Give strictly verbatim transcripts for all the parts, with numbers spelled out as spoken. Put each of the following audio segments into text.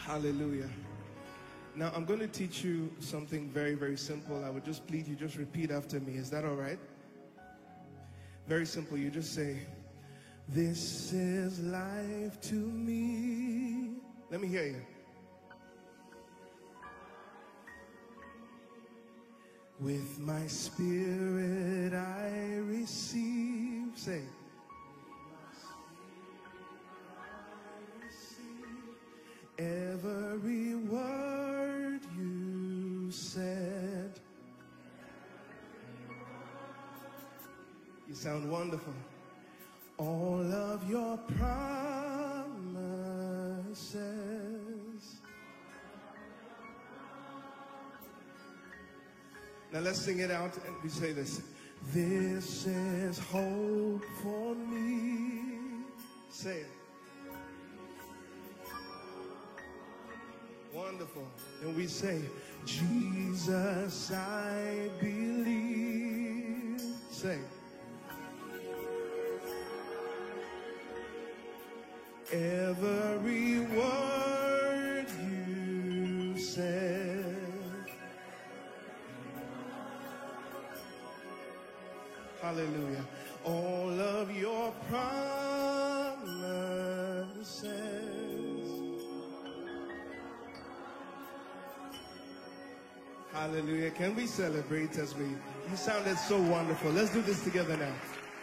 Hallelujah. Now I'm going to teach you something very, very simple. I would just plead you just repeat after me. Is that all right? Very simple. You just say, "This is life to me." Let me hear you. With my spirit I receive. Say, every word you said. You sound wonderful. All of your promises. Now let's sing it out and we say this. This is hope for me. Say it. Wonderful. And we say, Jesus, I believe. Say, every word you said. Hallelujah. All of your promises. Hallelujah. Can we celebrate as we, you sounded so wonderful. Let's do this together now.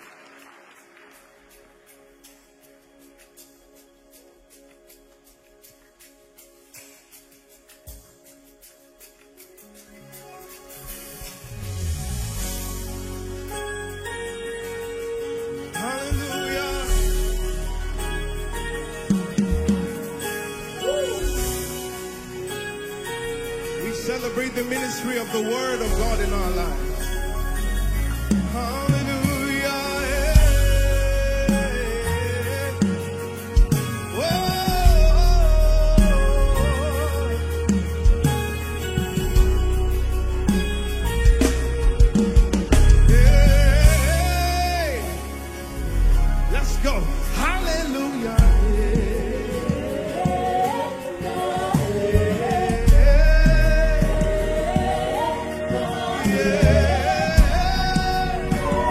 Celebrate the ministry of the Word of God in our lives. Hallelujah. Hey. Let's go. Hallelujah. Yeah.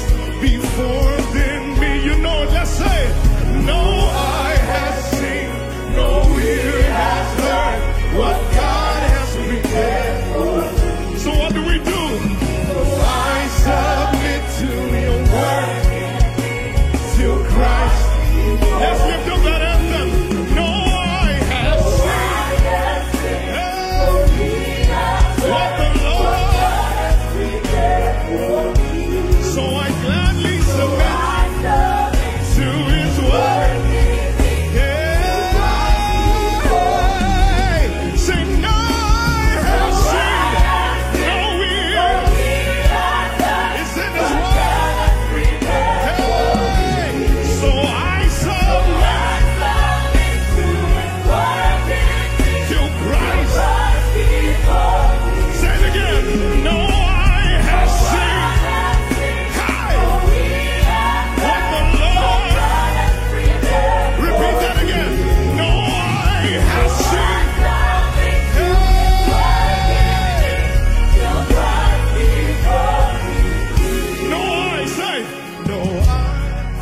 before than me. You know it, let's say it. No eye has seen, no ear has heard what God has prepared for us. So what do we do? I submit to your word, to Christ. Let's lift up that anthem. No eye has seen, what the Lord has prepared for me. So I gladly submit to his word. Yeah. Say no eye has seen, no ear is in his word. Hey. So I submit to Christ. Say it again. No eye has seen. Hey. What the Lord. Repeat that again. No eye has seen. Hey. No eye, say. No eye.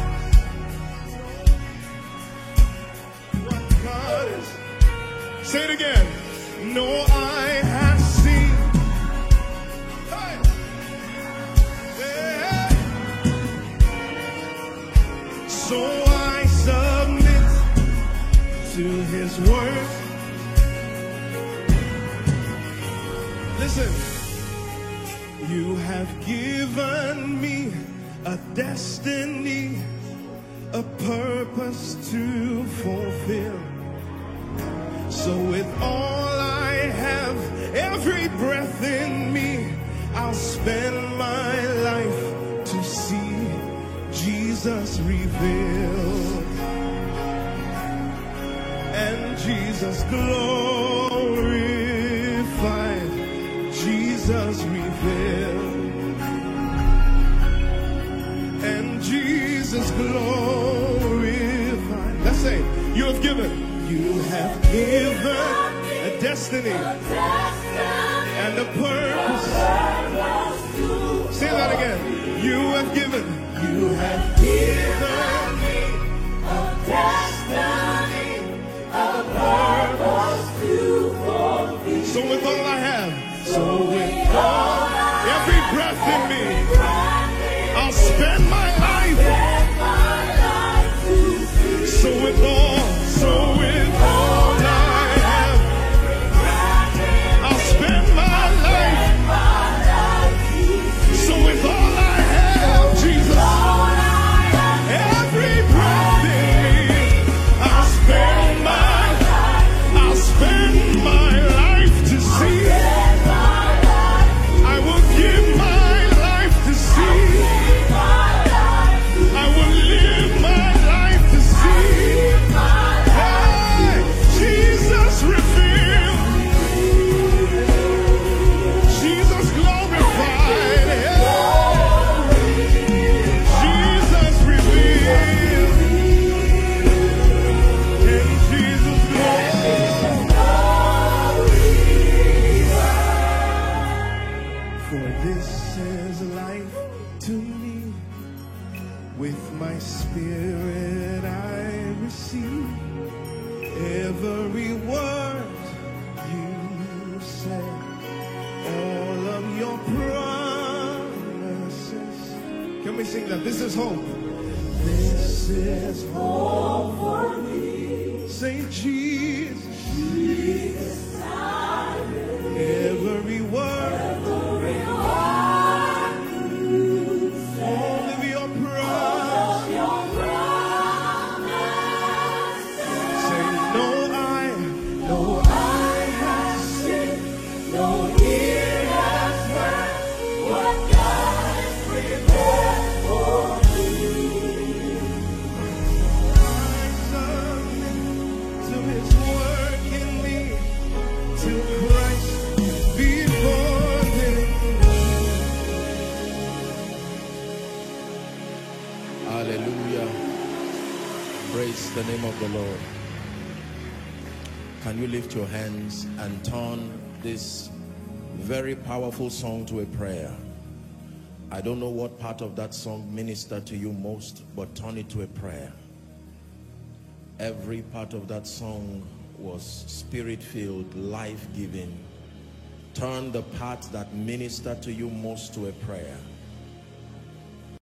What God is. Say it again. No eye has seen. Hey. Yeah. So I submit to his word. Listen, you have given me a destiny, a purpose to fulfill. So with all I have, every breath in me, I'll spend my life to see Jesus revealed and Jesus glorified, Jesus revealed and Jesus glorified. Let's say, you have given, you have given a destiny and a purpose. Say that again. You have given, you have given me a destiny, a purpose to fulfill. So with all I have, so with all every breath in me, I'll spend my life. So with all, so with all I have, I'll spend my life. So with all I have, Jesus, every breath in me, I'll spend my, I'll spend my life to see. I will give my life to see. I will live my life to see. Hey, Jesus revealed, Jesus glorified. Jesus revealed, and Jesus glorified. For this is life to me. With my spirit I receive every word you said, all of your promises. Can we sing that? This is hope. This is hope for me. Say Jesus. Jesus, every word. All of your promises. Say no eye, no eye has seen, no ear has heard what God has prepared for me. I submit to his work in me, to Christ before him. Hallelujah. Praise the name of the Lord. Can you lift your hands and turn this very powerful song to a prayer? I don't know what part of that song ministered to you most, but turn it to a prayer. Every part of that song was spirit-filled, life-giving. Turn the part that ministered to you most to a prayer.